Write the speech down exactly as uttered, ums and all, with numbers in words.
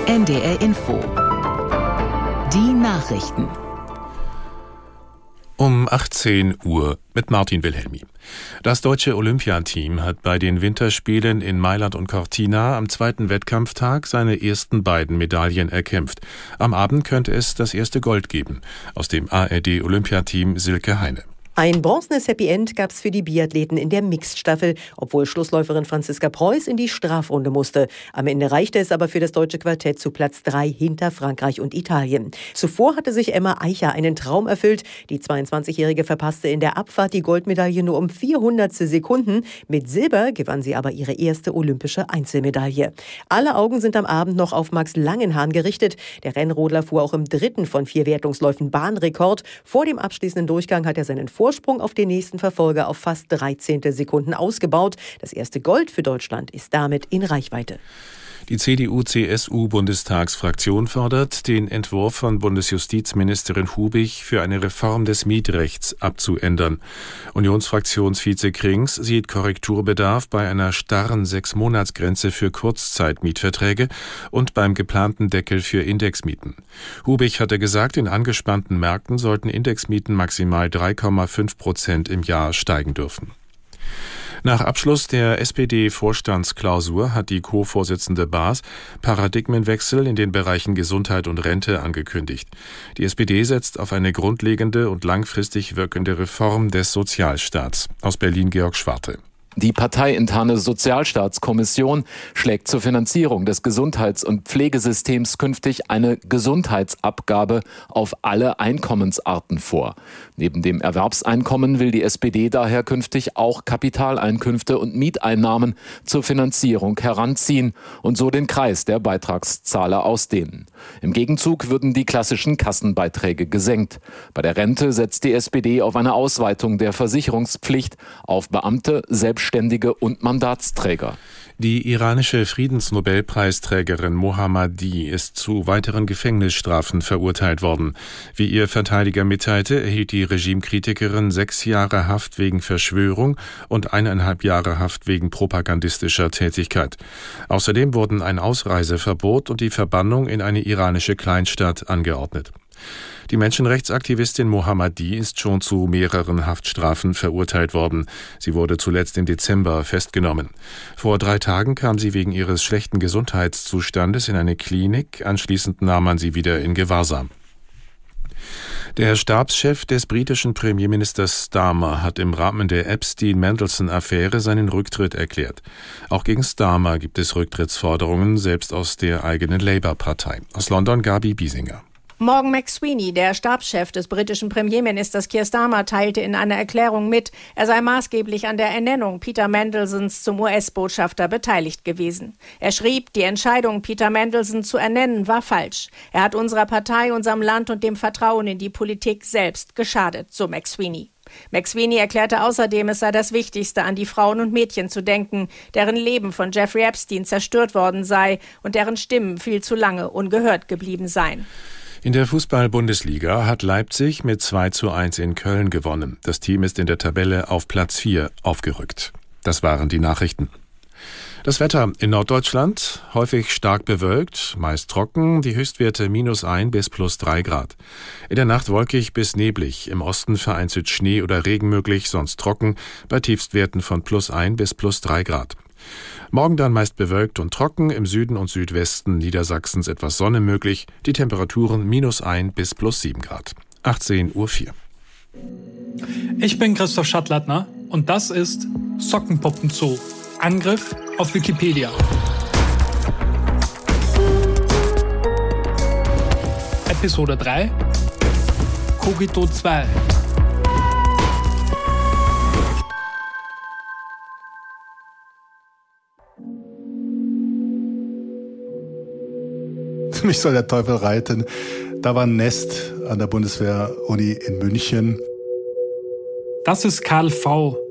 N D R Info. Die Nachrichten. Um achtzehn Uhr mit Martin Wilhelmi. Das deutsche Olympiateam hat bei den Winterspielen in Mailand und Cortina am zweiten Wettkampftag seine ersten beiden Medaillen erkämpft. Am Abend könnte es das erste Gold geben. Aus dem A R D-Olympiateam Silke Heine. Ein bronzenes Happy End gab es für die Biathleten in der Mixed-Staffel, obwohl Schlussläuferin Franziska Preuß in die Strafrunde musste. Am Ende reichte es aber für das deutsche Quartett zu Platz drei hinter Frankreich und Italien. Zuvor hatte sich Emma Eicher einen Traum erfüllt. Die zweiundzwanzigjährige verpasste in der Abfahrt die Goldmedaille nur um vierhundertstel Sekunden. Mit Silber gewann sie aber ihre erste olympische Einzelmedaille. Alle Augen sind am Abend noch auf Max Langenhahn gerichtet. Der Rennrodler fuhr auch im dritten von vier Wertungsläufen Bahnrekord. Vor dem abschließenden Durchgang hat er seinen Vorsprung Vorsprung auf den nächsten Verfolger auf fast dreizehntel Sekunden ausgebaut. Das erste Gold für Deutschland ist damit in Reichweite. Die C D U-C S U-Bundestagsfraktion fordert, den Entwurf von Bundesjustizministerin Hubich für eine Reform des Mietrechts abzuändern. Unionsfraktionsvize Krings sieht Korrekturbedarf bei einer starren Sechs-Monats-Grenze für Kurzzeitmietverträge und beim geplanten Deckel für Indexmieten. Hubich hatte gesagt, in angespannten Märkten sollten Indexmieten maximal drei Komma fünf Prozent im Jahr steigen dürfen. Nach Abschluss der S P D-Vorstandsklausur hat die Co-Vorsitzende Baas Paradigmenwechsel in den Bereichen Gesundheit und Rente angekündigt. Die S P D setzt auf eine grundlegende und langfristig wirkende Reform des Sozialstaats. Aus Berlin Georg Schwarte. Die parteiinterne Sozialstaatskommission schlägt zur Finanzierung des Gesundheits- und Pflegesystems künftig eine Gesundheitsabgabe auf alle Einkommensarten vor. Neben dem Erwerbseinkommen will die S P D daher künftig auch Kapitaleinkünfte und Mieteinnahmen zur Finanzierung heranziehen und so den Kreis der Beitragszahler ausdehnen. Im Gegenzug würden die klassischen Kassenbeiträge gesenkt. Bei der Rente setzt die S P D auf eine Ausweitung der Versicherungspflicht auf Beamte, Selbstständige und Mandatsträger. Die iranische Friedensnobelpreisträgerin Mohammadi ist zu weiteren Gefängnisstrafen verurteilt worden. Wie ihr Verteidiger mitteilte, erhielt die Regimekritikerin sechs Jahre Haft wegen Verschwörung und eineinhalb Jahre Haft wegen propagandistischer Tätigkeit. Außerdem wurden ein Ausreiseverbot und die Verbannung in eine iranische Kleinstadt angeordnet. Die Menschenrechtsaktivistin Mohammadi ist schon zu mehreren Haftstrafen verurteilt worden. Sie wurde zuletzt im Dezember festgenommen. Vor drei Tagen kam sie wegen ihres schlechten Gesundheitszustandes in eine Klinik. Anschließend nahm man sie wieder in Gewahrsam. Der Stabschef des britischen Premierministers Starmer hat im Rahmen der Epstein-Mendelssohn-Affäre seinen Rücktritt erklärt. Auch gegen Starmer gibt es Rücktrittsforderungen, selbst aus der eigenen Labour-Partei. Aus London Gabi Biesinger. Morgan McSweeney, der Stabschef des britischen Premierministers Keir Starmer, teilte in einer Erklärung mit, er sei maßgeblich an der Ernennung Peter Mandelsons zum U S-Botschafter beteiligt gewesen. Er schrieb, die Entscheidung, Peter Mandelson zu ernennen, war falsch. Er hat unserer Partei, unserem Land und dem Vertrauen in die Politik selbst geschadet, so McSweeney. McSweeney erklärte außerdem, es sei das Wichtigste, an die Frauen und Mädchen zu denken, deren Leben von Jeffrey Epstein zerstört worden sei und deren Stimmen viel zu lange ungehört geblieben seien. In der Fußball-Bundesliga hat Leipzig mit zwei zu eins in Köln gewonnen. Das Team ist in der Tabelle auf Platz vier aufgerückt. Das waren die Nachrichten. Das Wetter in Norddeutschland häufig stark bewölkt, meist trocken, die Höchstwerte minus ein bis plus drei Grad. In der Nacht wolkig bis neblig, im Osten vereinzelt Schnee oder Regen möglich, sonst trocken, bei Tiefstwerten von plus ein bis plus drei Grad. Morgen dann meist bewölkt und trocken, im Süden und Südwesten Niedersachsens etwas Sonne möglich, die Temperaturen minus ein bis plus sieben Grad. achtzehn Uhr vier. Ich bin Christoph Schattlattner und das ist Sockenpuppenzoo. Angriff auf Wikipedia. Episode drei. Cogito zwei. Mich soll der Teufel reiten. Da war ein Nest an der Bundeswehr-Uni in München. Das ist Karl V.,